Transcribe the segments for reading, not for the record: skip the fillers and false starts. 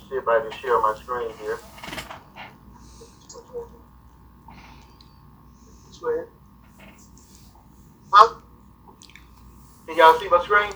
see if I can share my screen here. This way. Huh? Can y'all see my screen?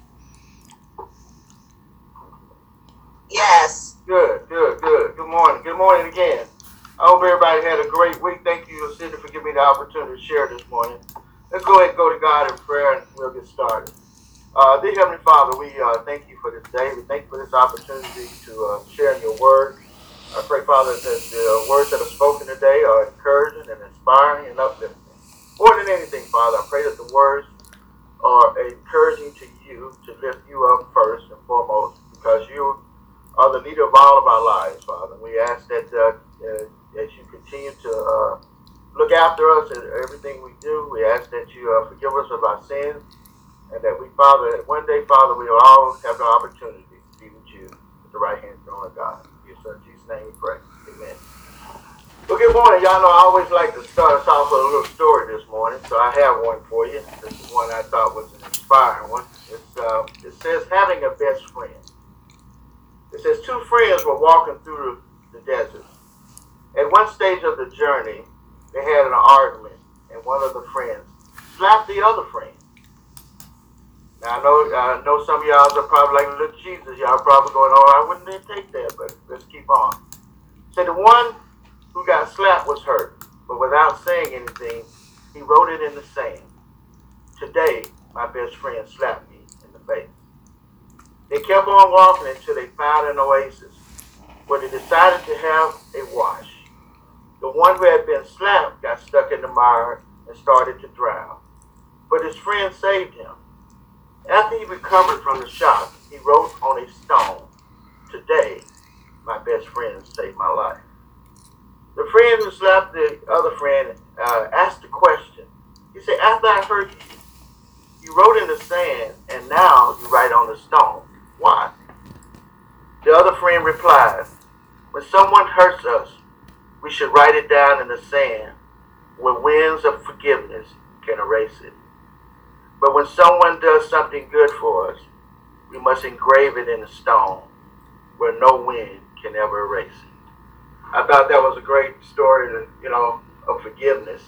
Yes. Good. Good morning. Good morning again. I hope everybody had a great week. Thank you, Cindy, for giving me the opportunity to share this morning. Let's go ahead and go to God in prayer and we'll get started. Dear Heavenly Father, we thank you for this day. We thank you for this opportunity to share your word. I pray, Father, that the words that are spoken today are encouraging and inspiring and uplifting. More than anything, Father, I pray that the words are encouraging to you to lift you up first and foremost, because you are the leader of all of our lives, Father. We ask that as you continue to look after us in everything we do, we ask that you forgive us of our sins, and that we, Father, one day, Father, we will all have the opportunity to be with you at the right hand throne of God. In your Son, Jesus' name we pray. Amen. Well, good morning. Y'all know I always like to start us off with a little story this morning, so I have one for you. This is one I thought was an inspiring one. It says, having a best friend. It says, two friends were walking through the desert. At one stage of the journey, they had an argument, and one of the friends slapped the other friend. Now, I know some of y'all are probably like, look, Jesus, y'all probably going, oh, I wouldn't take that, but let's keep on. So the one who got slapped was hurt, but without saying anything, he wrote it in the sand. Today, my best friend slapped me in the face. They kept on walking until they found an oasis, where they decided to have a wash. The one who had been slapped got stuck in the mire and started to drown, but his friend saved him. After he recovered from the shock, he wrote on a stone, today, my best friend saved my life. The friend who slapped the other friend asked the question. He said, after I hurt you, you wrote in the sand, and now you write on the stone. Why? The other friend replied, when someone hurts us, we should write it down in the sand where winds of forgiveness can erase it. But when someone does something good for us, we must engrave it in the stone where no wind can ever erase it. I thought that was a great story, of forgiveness.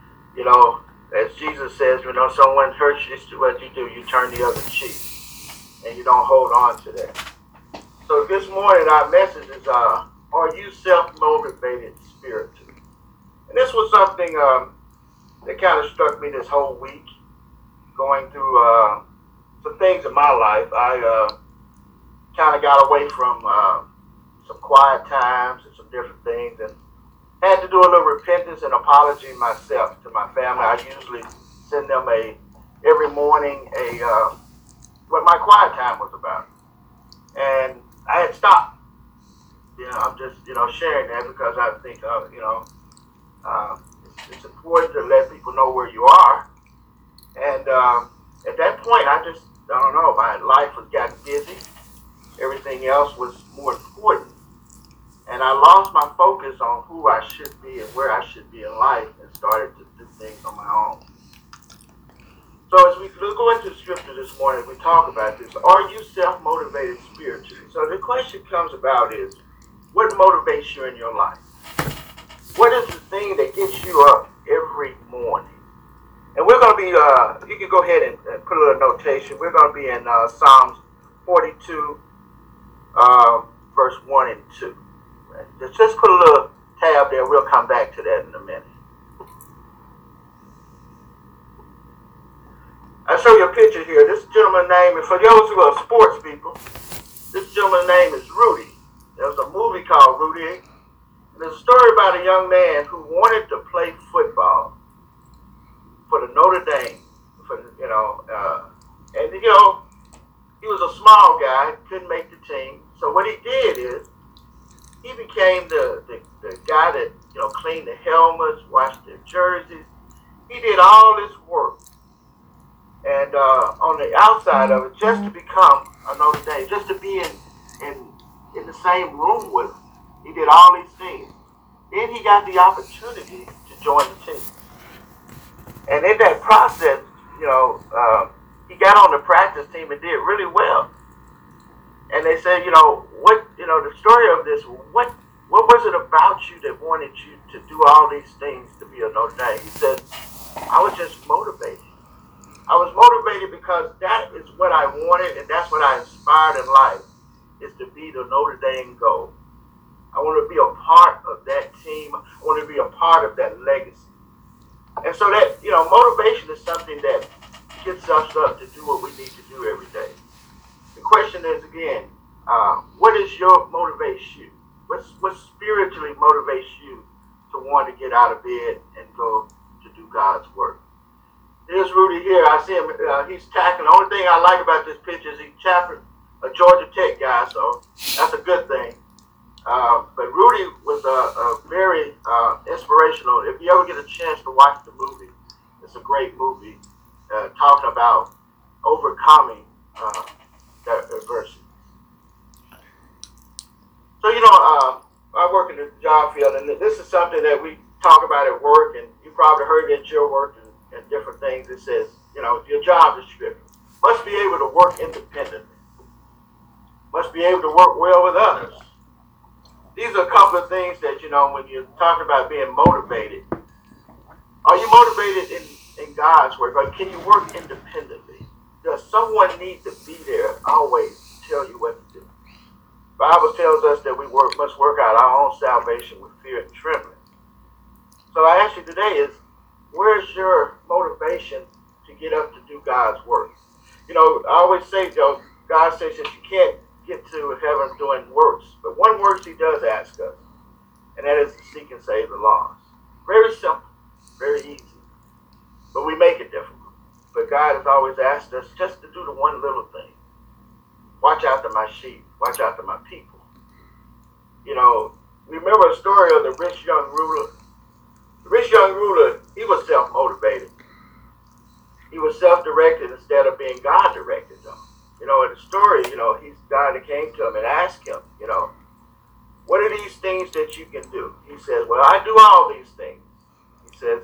As Jesus says, someone hurts you, what you do, you turn the other cheek, and you don't hold on to that. So this morning, our message is, are you self-motivated spiritually? And this was something that kind of struck me this whole week, going through some things in my life. I kind of got away from some quiet times and some different things, and had to do a little repentance and apology myself to my family. I usually send them every morning what my quiet time was about, and I had stopped. I'm just sharing that because I think it's important to let people know where you are. And at that point, I don't know, my life was getting busy. Everything else was more important. And I lost my focus on who I should be and where I should be in life, and started to do things on my own. So as we go into scripture this morning, we talk about this. Are you self-motivated spiritually? So the question comes about is, what motivates you in your life? What is the thing that gets you up every morning? And we're going to be, you can go ahead and put a little notation. We're going to be in Psalms 42, verse 1 and 2. Just put a little tab there. We'll come back to that in a minute. I'll show you a picture here. This gentleman's name, and for those who are sports people, this gentleman's name is Rudy. There was a movie called Rudy. And there's a story about a young man who wanted to play football for the Notre Dame, and he was a small guy, couldn't make the team. So what he did is, he became the guy that cleaned the helmets, washed their jerseys. He did all this work, and on the outside of it, just to become a Notre Dame, just to be in the same room with him. He did all these things. Then he got the opportunity to join the team. And in that process, he got on the practice team and did really well. And they said, the story of this, what was it about you that wanted you to do all these things to be a Notre Dame? He said, I was just motivated. I was motivated because that is what I wanted and that's what I inspired in life, is to be the Notre Dame Gold. I want to be a part of that team. I want to be a part of that legacy. And so that, motivation is something that gets us up to do what we need to do every day. The question is, again, what is your motivation? What spiritually motivates you to want to get out of bed and go to do God's work? Here's Rudy here. I see him. He's tackling. The only thing I like about this picture is he's chaplain, a Georgia Tech guy, so that's a good thing. But Rudy was a very inspirational. If you ever get a chance to watch the movie, it's a great movie talking about overcoming that adversity. So, I work in the job field, and this is something that we talk about at work, and you probably heard it at your work and different things. It says, your job description must be able to work independently, must be able to work well with others. These are a couple of things that, when you're talking about being motivated, are you motivated in God's work? Or can you work independently? Does someone need to be there always to tell you what to do? The Bible tells us that we must work out our own salvation with fear and trembling. So I ask you today is, where's your motivation to get up to do God's work? I always say, God says that you can't get to heaven doing works, but one work he does ask us, and that is to seek and save the lost. Very simple, very easy, but we make it difficult. But God has always asked us just to do the one little thing. Watch after my sheep, watch after my people. Remember a story of the rich young ruler? The rich young ruler, he was self-motivated. He was self-directed instead of being God-directed, though. In the story, he's God that came to him and asked him, what are these things that you can do? He says, well, I do all these things. He says,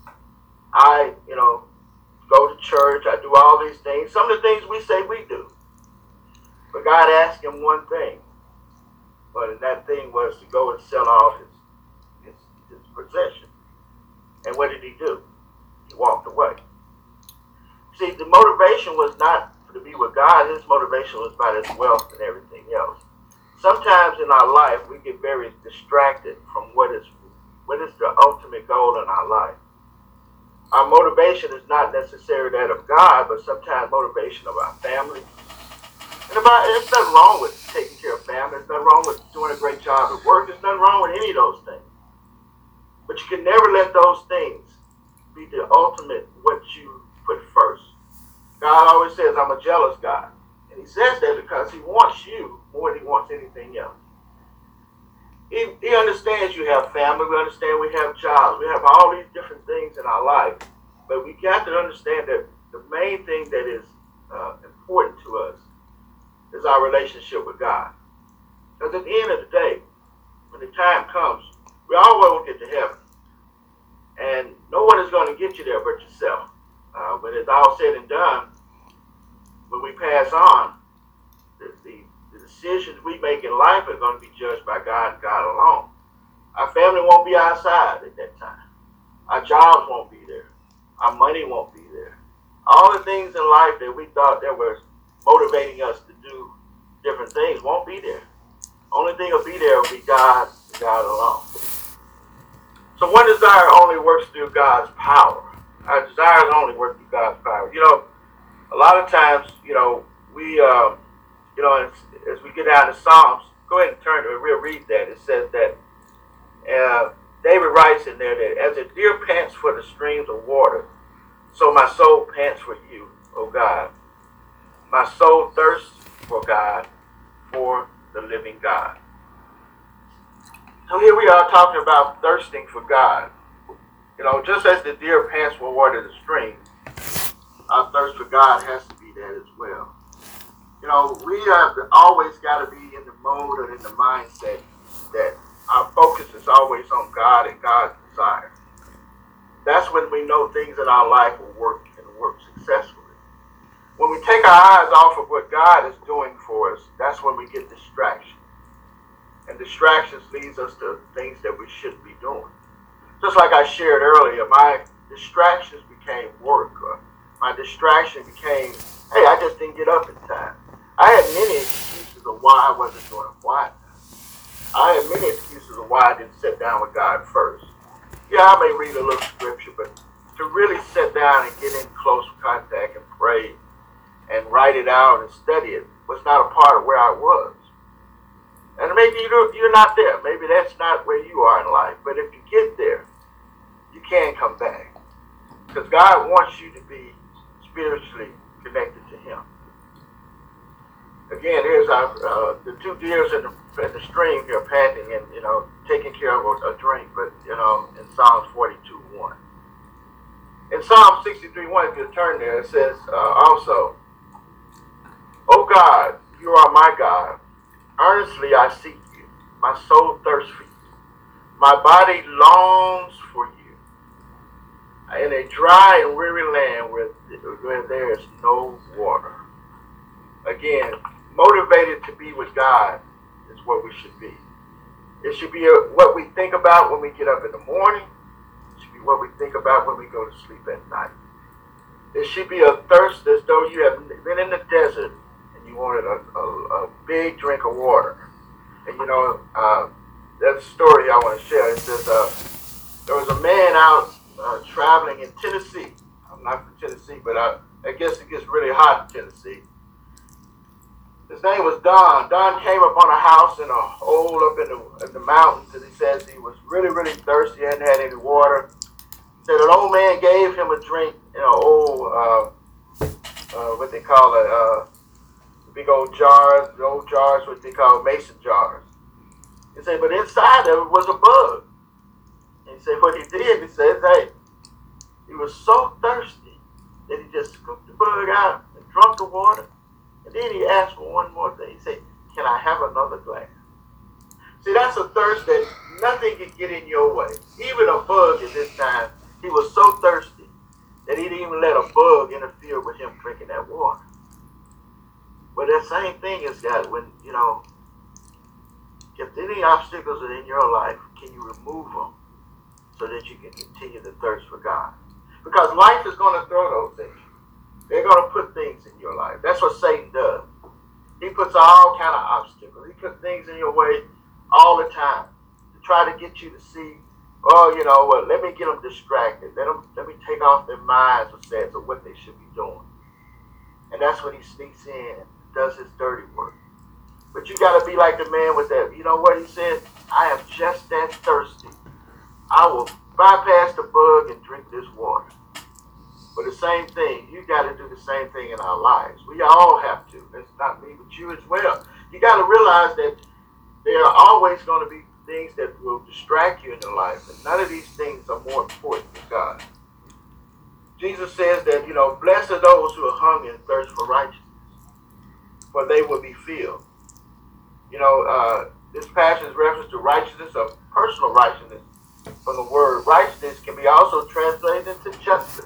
I, go to church, I do all these things. Some of the things we say we do. But God asked him one thing. But that thing was to go and sell all his possession. And what did he do? He walked away. See, the motivation was not to be with God. His motivation was about his wealth and everything else. Sometimes in our life, we get very distracted from what is the ultimate goal in our life. Our motivation is not necessarily that of God, but sometimes motivation of our family. And there's nothing wrong with taking care of family. There's nothing wrong with doing a great job at work. There's nothing wrong with any of those things. But you can never let those things be the ultimate what you put first. God always says, I'm a jealous God. And he says that because he wants you more than he wants anything else. He understands you have family. We understand we have jobs. We have all these different things in our life. But we got to understand that the main thing that is important to us is our relationship with God. Because at the end of the day, when the time comes, we all will get to heaven. And no one is going to get you there but yourself. When it's all said and done, when we pass on, the decisions we make in life are going to be judged by God and God alone. Our family won't be outside at that time. Our jobs won't be there. Our money won't be there. All the things in life that we thought that were motivating us to do different things won't be there. Only thing will be there will be God and God alone. So one desire only works through God's power. Our desires only work through God's power. A lot of times, we, as we get down to Psalms, go ahead and turn to it. We'll read that. It says that David writes in there that as a deer pants for the streams of water, so my soul pants for you, O God. My soul thirsts for God, for the living God. So here we are talking about thirsting for God. Just as the deer pants for water in the stream, our thirst for God has to be that as well. We have always got to be in the mode or in the mindset that our focus is always on God and God's desire. That's when we know things in our life will work and work successfully. When we take our eyes off of what God is doing for us, that's when we get distractions. And distractions leads us to things that we shouldn't be doing. Just like I shared earlier, my distractions became work. Or my distraction became, hey, I just didn't get up in time. I had many excuses of why I wasn't doing a quiet time. I had many excuses of why I didn't sit down with God first. Yeah, I may read a little scripture, but to really sit down and get in close contact and pray and write it out and study it was not a part of where I was. And maybe you're not there. Maybe that's not where you are in life. But if you get there, you can come back. Because God wants you to be spiritually connected to Him. Again, here's our the two deers in the stream here panting and, taking care of a drink. But, in Psalms 42:1. In Psalm 63:1, if you turn there, it says also, "O God, you are my God. Earnestly I seek you. My soul thirsts for you. My body longs for you. In a dry and weary land where there is no water." Again, motivated to be with God is what we should be. It should be what we think about when we get up in the morning. It should be what we think about when we go to sleep at night. It should be a thirst as though you have been in the desert you wanted a big drink of water. And there's a story I want to share. It says there was a man out traveling in Tennessee. I'm not from Tennessee, but I guess it gets really hot in Tennessee. His name was Don. Don came upon a house in a hole up in the mountains, and he says he was really, really thirsty. He hadn't had any water. He said an old man gave him a drink in an old, what they call it, big old jars, the old jars, what they call mason jars. He said, but inside of it was a bug. And he said, what he did, he says, hey, he was so thirsty that he just scooped the bug out and drunk the water. And then he asked for one more thing. He said, can I have another glass? See, that's a thirst that nothing can get in your way. Even a bug at this time, he was so thirsty that he didn't even let a bug interfere with him drinking that water. But that same thing is that when, if any obstacles are in your life, can you remove them so that you can continue to thirst for God? Because life is going to throw those things. They're going to put things in your life. That's what Satan does. He puts all kind of obstacles. He puts things in your way all the time to try to get you to see, let me get them distracted. Let me take off their minds or sense of what they should be doing. And that's when he sneaks in and does his dirty work. But you got to be like the man with that. You know what he said? I am just that thirsty. I will bypass the bug and drink this water. But the same thing, you got to do the same thing in our lives. We all have to. It's not me, but you as well. You got to realize that there are always going to be things that will distract you in your life. And none of these things are more important than God. Jesus says that, blessed are those who are hungry and thirst for righteousness, for they will be filled. This passage is reference to righteousness or personal righteousness from the word righteousness can be also translated into justice.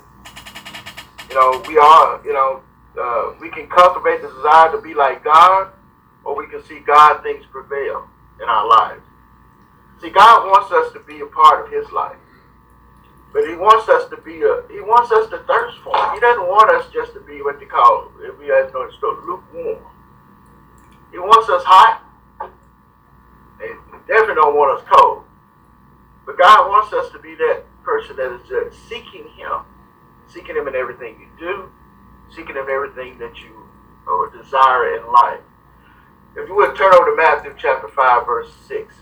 We can cultivate the desire to be like God, or we can see God things prevail in our lives. See, God wants us to be a part of His life. But He wants us to He wants us to thirst for Him. He doesn't want us just to be what they call, if we guys know it's called lukewarm. He wants us hot. And definitely don't want us cold. But God wants us to be that person that is just seeking Him in everything you do, seeking Him in everything that you desire in life. If you would turn over to Matthew chapter 5, verse 6.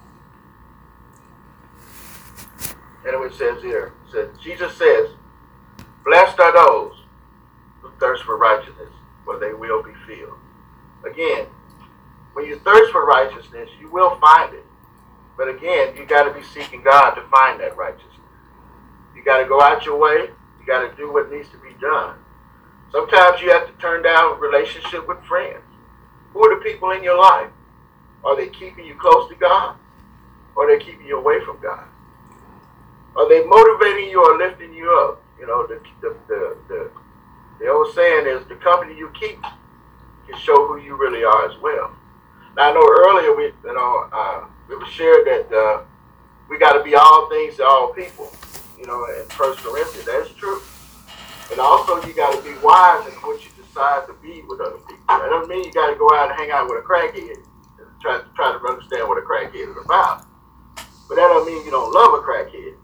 And it says here, Jesus says, blessed are those who thirst for righteousness, for they will be filled. Again, when you thirst for righteousness, you will find it. But again, you got to be seeking God to find that righteousness. You got to go out your way. You got to do what needs to be done. Sometimes you have to turn down a relationship with friends. Who are the people in your life? Are they keeping you close to God? Or are they keeping you away from God? Are they motivating you or lifting you up? The old saying is the company you keep can show who you really are as well. Now I know earlier it was shared that we got to be all things to all people. In First Corinthians, that's true. But also you got to be wise in what you decide to be with other people. That doesn't mean you got to go out and hang out with a crackhead and try to understand what a crackhead is about. But that don't mean you don't love a crackhead.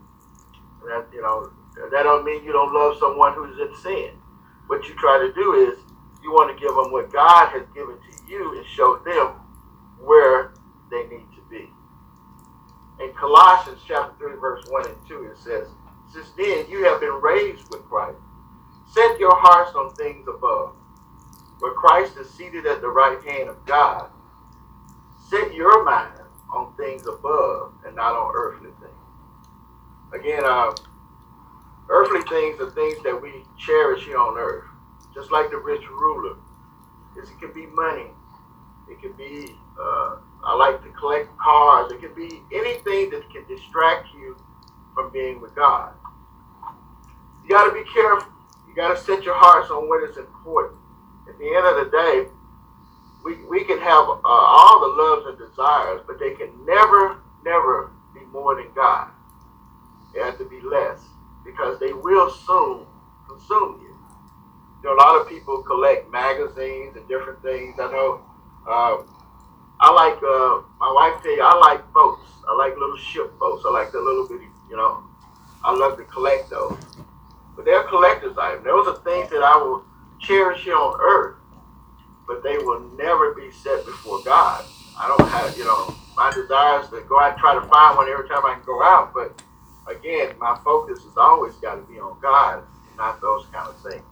That don't mean you don't love someone who's in sin. What you try to do is you want to give them what God has given to you and show them where they need to be. In Colossians chapter 3, verse 1 and 2, it says, "Since then you have been raised with Christ. Set your hearts on things above, where Christ is seated at the right hand of God. Set your mind on things above and not on earthly things." Again, earthly things are things that we cherish here on earth. Just like the rich ruler. It can be money. It can be, I like to collect cars. It can be anything that can distract you from being with God. You got to be careful. You got to set your hearts on what is important. At the end of the day, we can have all the loves and desires, but they can never be more than God. They have to be less, because they will soon consume you. A lot of people collect magazines and different things. I know. I like, my wife tell you, I like boats. I like little ship boats. I like the little bitty, I love to collect those. But they're collector's items. Those are things that I will cherish here on earth, but they will never be set before God. I don't have, my desire is to go out and try to find one every time I can go out. But again, my focus has always got to be on God, not those kind of things.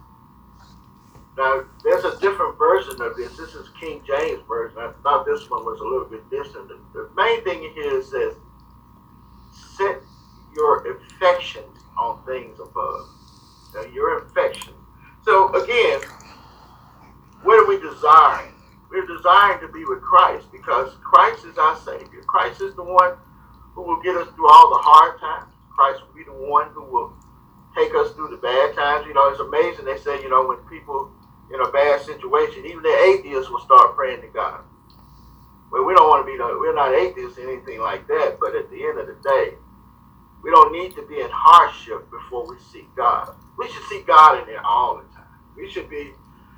Now, there's a different version of this. This is King James Version. I thought this one was a little bit different. The main thing here says, set your affections on things above. Now, your affection. So, again, what are we desiring? We're desiring to be with Christ because Christ is our Savior. Christ is the one who will get us through all the hard times. Christ will be the one who will take us through the bad times. It's amazing. They say, when people in a bad situation, even the atheists will start praying to God. Well, we don't want to be, we're not atheists or anything like that, but at the end of the day, we don't need to be in hardship before we seek God. We should seek God in there all the time. We should be,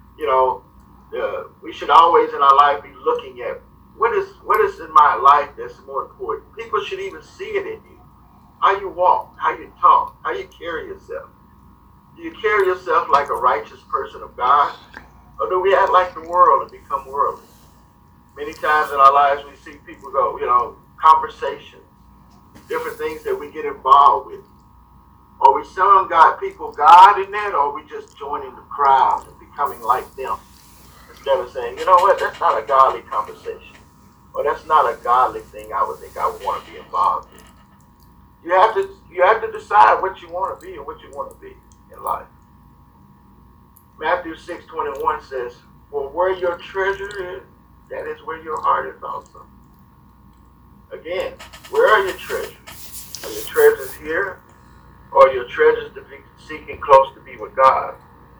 we should always in our life be looking at what is in my life that's more important. People should even see it in you. How you walk, how you talk, how you carry yourself. Do you carry yourself like a righteous person of God? Or do we act like the world and become worldly? Many times in our lives we see people go, conversations, different things that we get involved with. Or we selling people God in that, or we just joining the crowd and becoming like them. Instead of saying, you know what, that's not a godly conversation. Or that's not a godly thing I would think I would want to be involved in. You have to decide what you want to be and what you want to be in life. Matthew 6:21 says, "For where your treasure is, that is where your heart is also." Again, where are your treasures? Are your treasures here? Or are your treasures to be seeking close to be with God?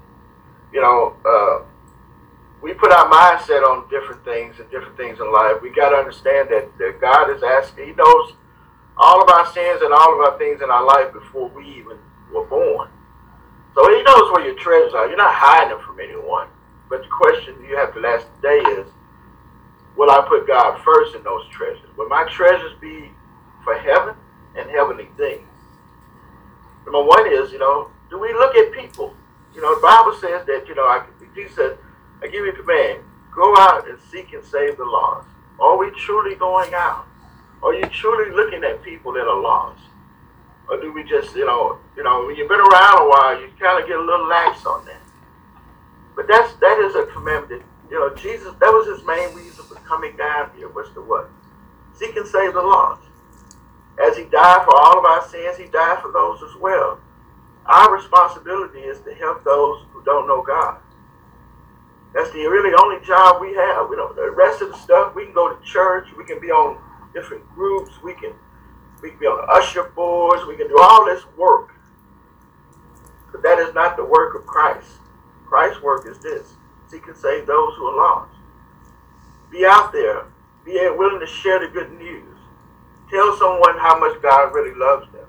We put our mindset on different things in life. We got to understand that God is asking, He knows all of our sins and all of our things in our life before we even were born. So He knows where your treasures are. You're not hiding them from anyone. But the question you have to ask today is, will I put God first in those treasures? Will my treasures be for heaven and heavenly things? Number one is, do we look at people? The Bible says that, Jesus said, I give you a command, go out and seek and save the lost. Are we truly going out? Are you truly looking at people that are lost? Or do we just, when you've been around a while, you kind of get a little lax on that. But that is a commandment that, Jesus, that was His main reason for coming down here, was to what? Seek and save the lost. As He died for all of our sins, He died for those as well. Our responsibility is to help those who don't know God. That's the really only job we have. The rest of the stuff, we can go to church, we can be on different groups, we can be on the usher boards, we can do all this work. But that is not the work of Christ. Christ's work is this: seek and save those who are lost. Be out there. Be willing to share the good news. Tell someone how much God really loves them.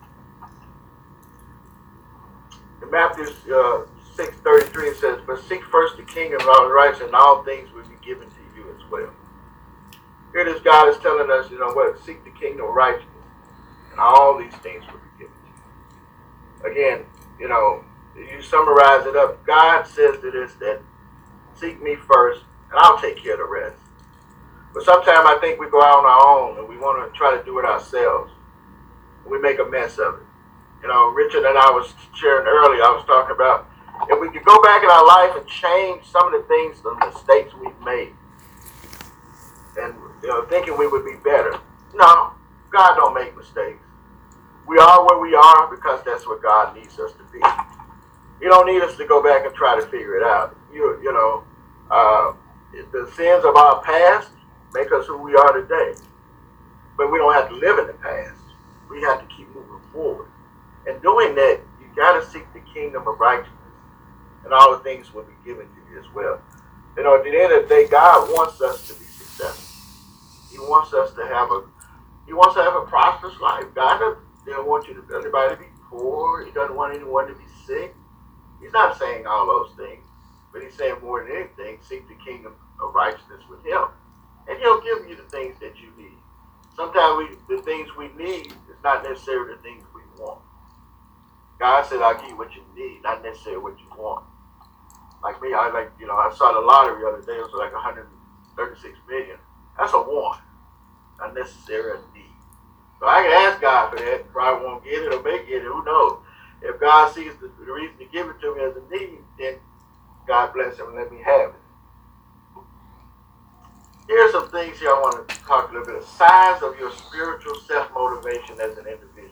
In Matthew 6:33 it says, "But seek first the kingdom and all righteousness, and all things will be given to you as well." Here this God is telling us, you know what, seek the kingdom of righteousness, and all these things will be given to you. Again, you know, you summarize it up, God says to this that seek me first, and I'll take care of the rest. But sometimes I think we go out on our own and we want to try to do it ourselves. We make a mess of it. You know, Richard and I was sharing earlier, I was talking about if we could go back in our life and change some of the things, the mistakes we've made, and you know, thinking we would be better. No, God don't make mistakes. We are where we are because that's what God needs us to be. He don't need us to go back and try to figure it out. The sins of our past make us who we are today. But we don't have to live in the past. We have to keep moving forward. And doing that, you got to seek the kingdom of righteousness, and all the things will be given to you as well. You know, at the end of the day, God wants us to be successful. He wants us to have a prosperous life. God doesn't want anybody to be poor. He doesn't want anyone to be sick. He's not saying all those things, but he's saying more than anything, seek the kingdom of righteousness with him, and he'll give you the things that you need. Sometimes the things we need is not necessarily the things we want. God said, "I'll give you what you need, not necessarily what you want." Like me, I saw the lottery the other day. It was like 136 million. That's a want, not necessarily a need. So I can ask God for that. Probably won't get it or may get it. Who knows? If God sees the reason to give it to me as a need, then God bless him and let me have it. Here's some things here I want to talk a little bit. Signs of your spiritual self-motivation as an individual.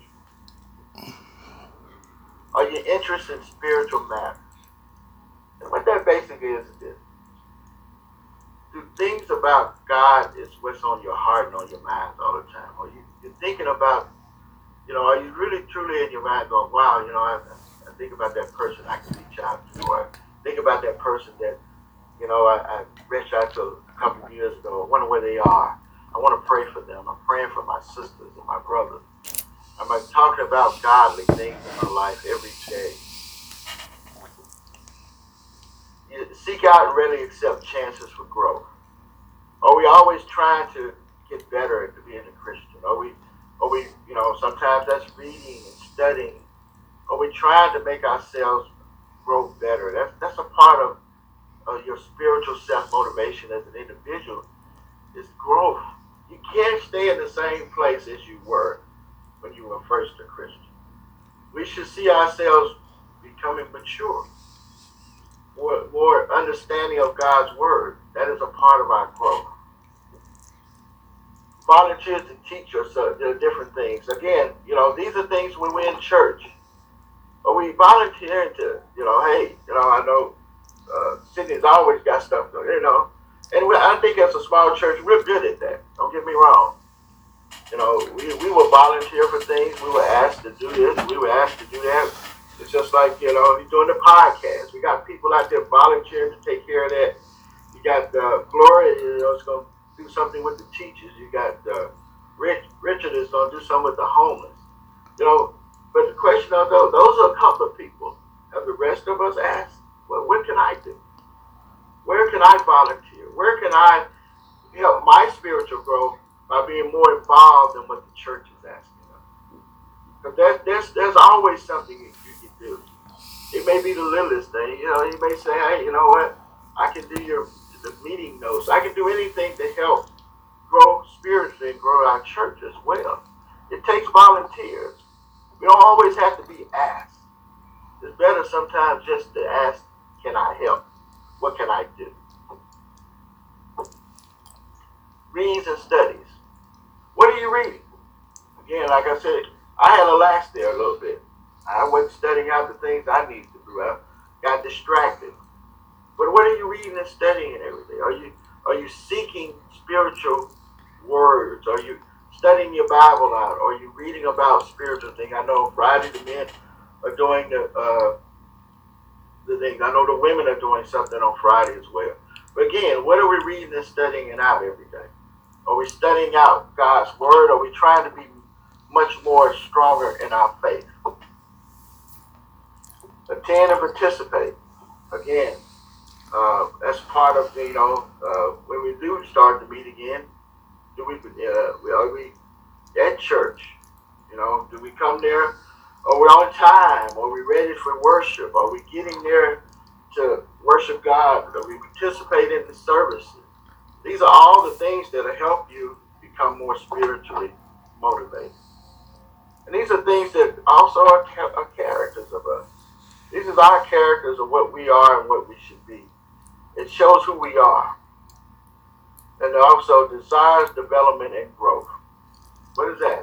Are you interested in spiritual matters? And what that basically is this. Do things about God is what's on your heart and on your mind all the time? Or you're thinking about, are you really truly in your mind going, wow, I think about that person I can reach out to, or think about that person that, I reached out to a couple of years ago. I wonder where they are. I want to pray for them. I'm praying for my sisters and my brothers. I'm talking about godly things in my life every day. You seek out and readily accept chances for growth. Are we always trying to get better at being a Christian? Are we, sometimes that's reading and studying. Are we trying to make ourselves grow better? That's a part of your spiritual self-motivation as an individual is growth. You can't stay in the same place as you were when you were first a Christian. We should see ourselves becoming mature, more understanding of God's word. That is a part of our growth. Volunteer to teach us different things. Again, these are things when we're in church. Or we volunteer to, I know Sydney's always got stuff, and I think as a small church, we're good at that. Don't get me wrong. We will volunteer for things. We were asked to do this. We were asked to do that. It's just like, you're doing the podcast. We got people out there volunteering to take care of that. You got Gloria, is going to do something with the teachers. You got Richard is going to do something with the homeless. But the question of those are a couple of people. Have the rest of us asked, well, what can I do? Where can I volunteer? Where can I help my spiritual growth by being more involved in what the church is asking of? Because there's always something you can do. It may be the littlest thing. You may say, hey, you know what? I can do the meeting notes. I can do anything to help grow spiritually and grow our church as well. It takes volunteers. We don't always have to be asked. It's better sometimes just to ask, can I help? What can I do? Reads and studies. What are you reading? Again, like I said, I had a lax there a little bit. I wasn't studying out the things I needed to do. I got distracted. But what are you reading and studying every day? Are you seeking spiritual words? Are you studying your Bible out? Are you reading about spiritual things? I know Friday the men are doing the the things. I know the women are doing something on Friday as well. But again, what are we reading and studying it out every day? Are we studying out God's word? Are we trying to be much more stronger in our faith? Attend and participate. Again, that's part of the, when we do start to meet again, are we at church? Do we come there? Are we on time? Are we ready for worship? Are we getting there to worship God? Are we participating in the services? These are all the things that will help you become more spiritually motivated. And these are things that also are characters of us. These are our characters of what we are and what we should be. It shows who we are. And also desires, development, and growth. What is that?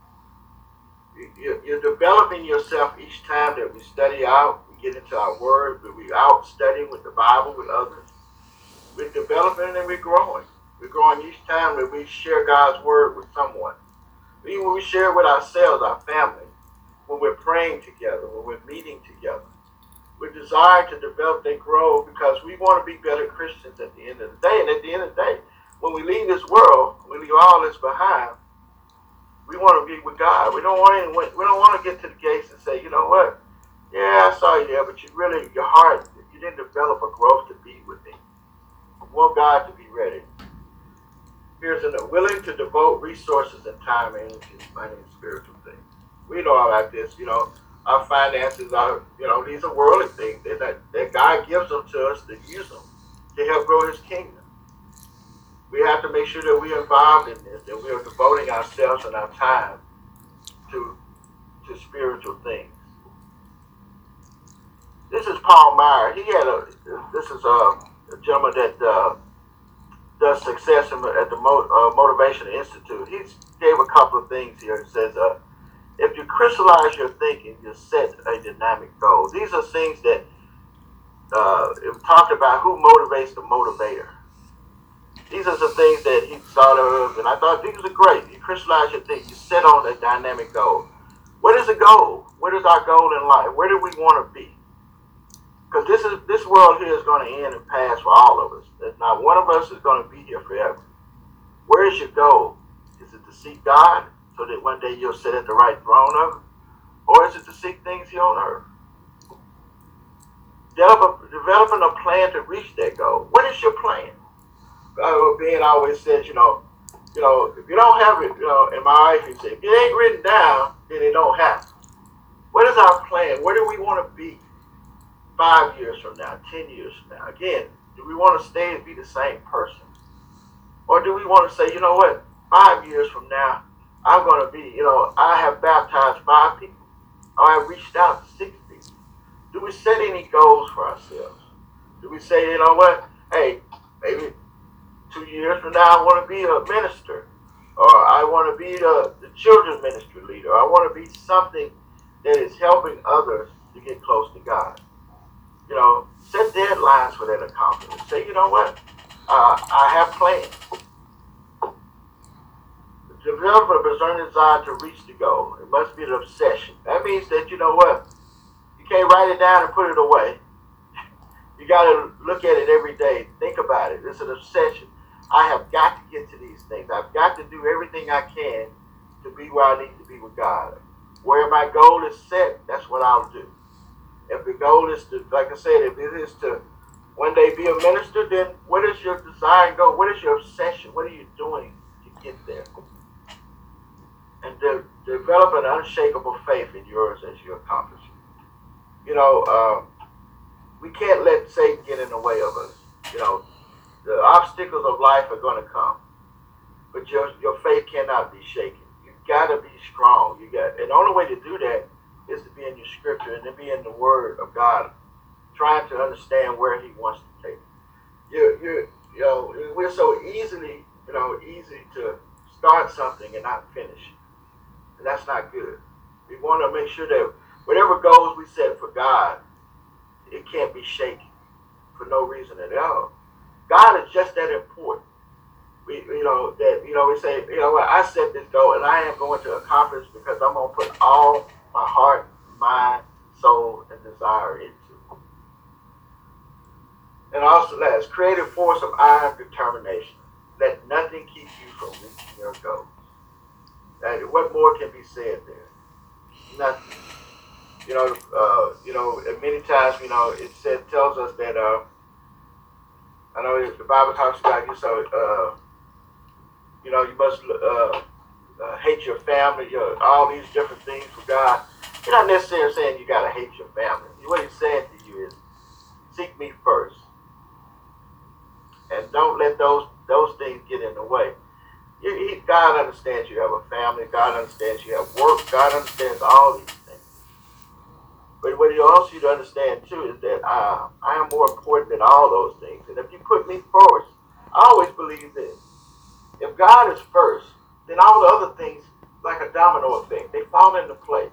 You're developing yourself each time that we study out, we get into our word, we're out studying with the Bible with others. We're developing and we're growing. We're growing each time that we share God's word with someone. Even when we share it with ourselves, our family, when we're praying together, when we're meeting together. We desire to develop and grow because we want to be better Christians at the end of the day. And at the end of the day, when we leave this world, we leave all this behind, we want to be with God. We don't want to get to the gates and say, you know what? Yeah, I saw you there, but your heart, you didn't develop a growth to be with me. We want God to be ready. Here's willing to devote resources and time, energy, money, and spiritual things. We know about this, our finances are, these are worldly things that God gives them to us to use them to help grow his kingdom. We have to make sure that we're involved in this, that we are devoting ourselves and our time to spiritual things. This is Paul Meyer. This is a gentleman that does success at the Motivation Institute. He gave a couple of things here. It says, if you crystallize your thinking, you set a dynamic goal. These are things that it talked about who motivates the motivator. These are the things that he thought of, and I thought these are great. You crystallize your thinking, you set on a dynamic goal. What is the goal? What is our goal in life? Where do we want to be? Because this world here is going to end and pass for all of us. Not one of us is going to be here forever. Where is your goal? Is it to seek God so that one day you'll sit at the right throne of him? Or is it to seek things here on earth? Developing a plan to reach that goal. What is your plan? Ben always says, if you don't have it, in my life, he said, if it ain't written down, then it don't happen. What is our plan? Where do we want to be 5 years from now, 10 years from now? Again, do we want to stay and be the same person? Or do we want to say, you know what, 5 years from now, I'm going to be, I have baptized 5 people. Or I have reached out to 6 people. Do we set any goals for ourselves? Do we say, you know what, hey, maybe 2 years from now, I want to be a minister, or I want to be the children's ministry leader. I want to be something that is helping others to get close to God. Set deadlines for that accomplishment. Say, you know what, I have plans. Develop a discerning desire to reach the goal. It must be an obsession. That means that, you know what, you can't write it down and put it away. You got to look at it every day. Think about it. It's an obsession. I have got to get to these things. I've got to do everything I can to be where I need to be with God. Where my goal is set, that's what I'll do. If the goal is to, like I said, if it is to one day be a minister, then what is your desire and goal? What is your obsession? What are you doing to get there? And develop an unshakable faith in yours as you accomplish it. We can't let Satan get in the way of us. The obstacles of life are going to come, but your faith cannot be shaken. You've got to be strong. And the only way to do that is to be in your scripture and to be in the Word of God, trying to understand where He wants to take you. We're so easy to start something and not finish it, and that's not good. We want to make sure that whatever goals we set for God, it can't be shaken for no reason at all. God is just that important. We say, I set this goal and I am going to accomplish because I'm going to put all my heart, mind, soul, and desire into it. And also last, creative force of iron determination. Let nothing keep you from reaching your goals. What more can be said there? Nothing. And many times, tells us that, I know the Bible talks about you must hate your family, all these different things for God. You're not necessarily saying you got to hate your family. What he's saying to you is, seek me first. And don't let those things get in the way. God understands you have a family. God understands you have work. God understands all these things. But what he wants you to understand, too, is that I am more important than all those things. And if you put me first, I always believe this. If God is first, then all the other things, like a domino effect, they fall into place.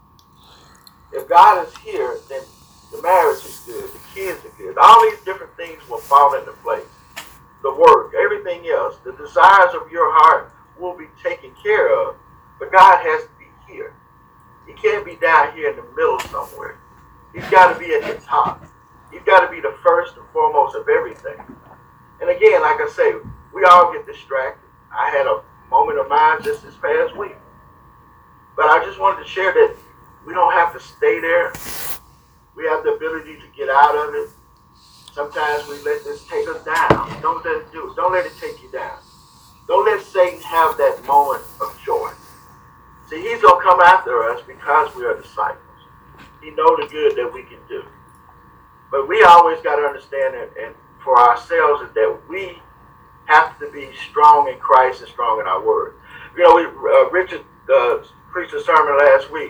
If God is here, then the marriage is good, the kids are good. All these different things will fall into place. The work, everything else, the desires of your heart will be taken care of. But God has to be here. He can't be down here in the middle somewhere. He's got to be at the top. He's got to be the first and foremost of everything. And again, like I say, we all get distracted. I had a moment of mine just this past week. But I just wanted to share that we don't have to stay there. We have the ability to get out of it. Sometimes we let this take us down. Don't let it do it. Don't let it take you down. Don't let Satan have that moment of joy. See, he's going to come after us because we are disciples. He knows the good that we can do. But we always got to understand it, and for ourselves, is that we have to be strong in Christ and strong in our word. Richard preached a sermon last week,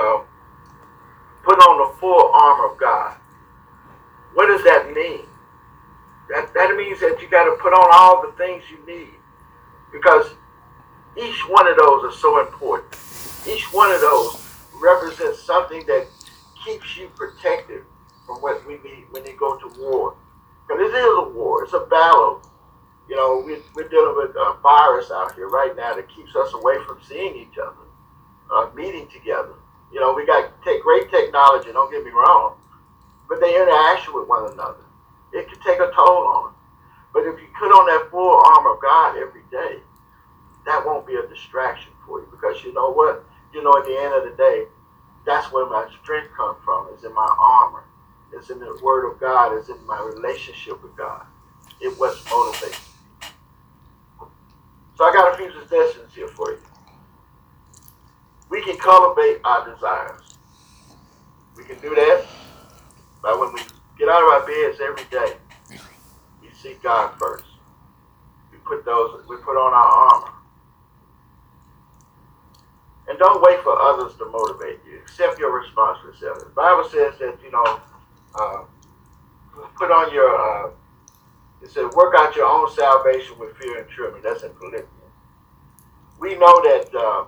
put on the full armor of God. What does that mean? That means that you got to put on all the things you need, because each one of those are so important. Each one of those represents something that keeps you protected from what we need when you go to war. Because it is a war. It's a battle. We're dealing with a virus out here right now that keeps us away from seeing each other, meeting together. We got great technology, don't get me wrong, but they interact with one another. It can take a toll on them. But if you put on that full armor of God every day, that won't be a distraction for you, because you know what? At the end of the day, that's where my strength comes from, is in my armor. It's in the word of God. It's in my relationship with God. It what motivates me. So I got a few suggestions here for you. We can cultivate our desires. We can do that by when we get out of our beds every day, we seek God first. We put on our armor. And don't wait for others to motivate you. Accept your responsibility. The Bible says that, put on your, it says, work out your own salvation with fear and trembling. That's in Philippians. We know that,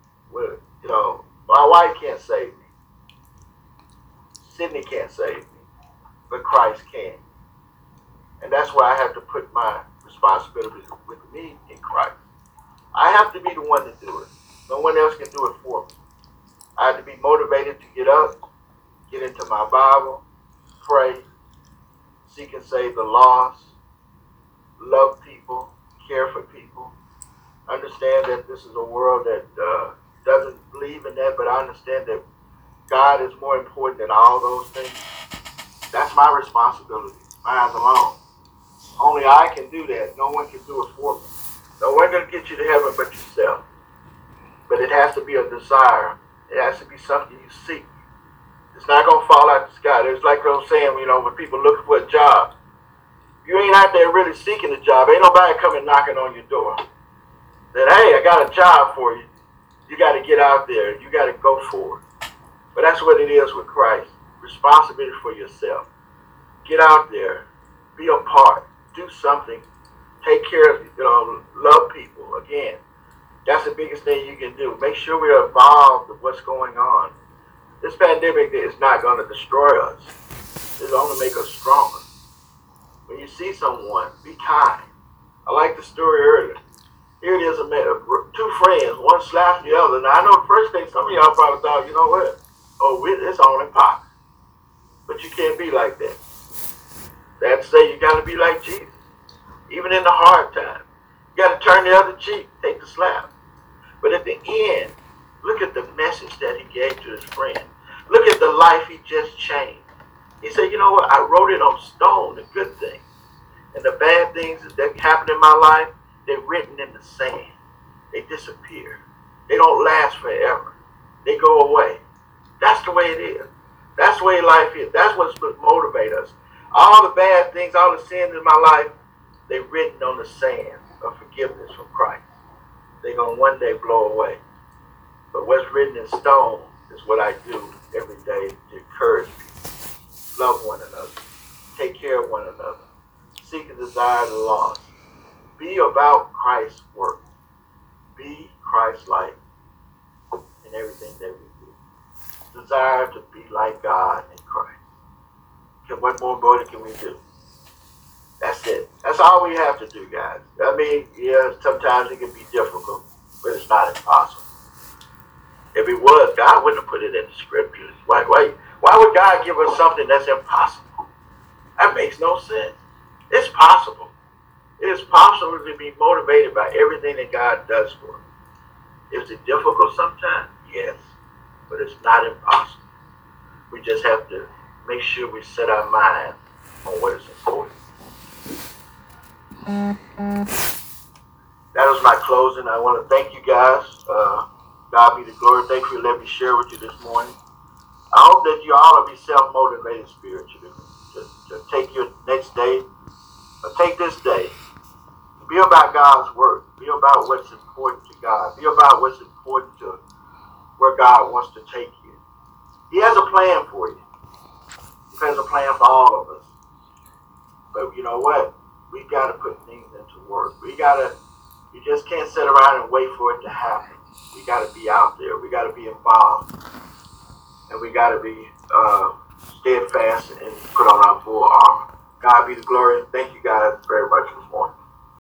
my wife can't save me. Sydney can't save me. But Christ can. And that's why I have to put my responsibility with me in Christ. I have to be the one to do it. No one else can do it for me. I have to be motivated to get up, get into my Bible, pray, seek and save the lost, love people, care for people. Understand that this is a world that doesn't believe in that, but I understand that God is more important than all those things. That's my responsibility, mine alone. Only I can do that. No one can do it for me. No one can get you to heaven but yourself. But it has to be a desire. It has to be something you seek. It's not going to fall out of the sky. It's like I was saying, when people looking for a job. You ain't out there really seeking a job. Ain't nobody coming knocking on your door. That, hey, I got a job for you. You got to get out there. You got to go for it. But that's what it is with Christ. Responsibility for yourself. Get out there. Be a part. Do something. Take care of, love people. Again, that's the biggest thing you can do. Make sure we're involved with what's going on. This pandemic is not going to destroy us. It's going to make us stronger. When you see someone, be kind. I like the story earlier. Here it is, two friends, one slaps the other. Now, I know the first thing, some of y'all probably thought, you know what? Oh, it's on and pop. But you can't be like that. They have to say you got to be like Jesus. Even in the hard time, you got to turn the other cheek, take the slap. But at the end, look at the message that he gave to his friend. Look at the life he just changed. He said, you know what? I wrote it on stone, the good things. And the bad things that happened in my life, they're written in the sand. They disappear. They don't last forever. They go away. That's the way it is. That's the way life is. That's what's supposed to motivate us. All the bad things, all the sins in my life, they're written on the sand of forgiveness from Christ. They're going to one day blow away. But what's written in stone is what I do every day to encourage people. Love one another. Take care of one another. Seek and desire the lost. Be about Christ's work. Be Christ-like in everything that we do. Desire to be like God in Christ. What more can we do? That's it. That's all we have to do, guys. I mean, yeah, sometimes it can be difficult, but it's not impossible. If it was, God wouldn't have put it in the scriptures. Why would God give us something that's impossible? That makes no sense. It's possible. It is possible to be motivated by everything that God does for us. Is it difficult sometimes? Yes. But it's not impossible. We just have to make sure we set our mind on what is important. That was my closing. I want to thank you guys. God be the glory. Thank you for letting me share with you this morning. I hope that you all will be self-motivated spiritually to take your next day, or take this day. Be about God's work. Be about what's important to God. Be about what's important to where God wants to take you. He has a plan for you. He has a plan for all of us. But you know what? We got to put things into work. You just can't sit around and wait for it to happen. We got to be out there. We got to be involved. And we got to be steadfast and put on our full armor. God be the glory. Thank you guys very much this morning.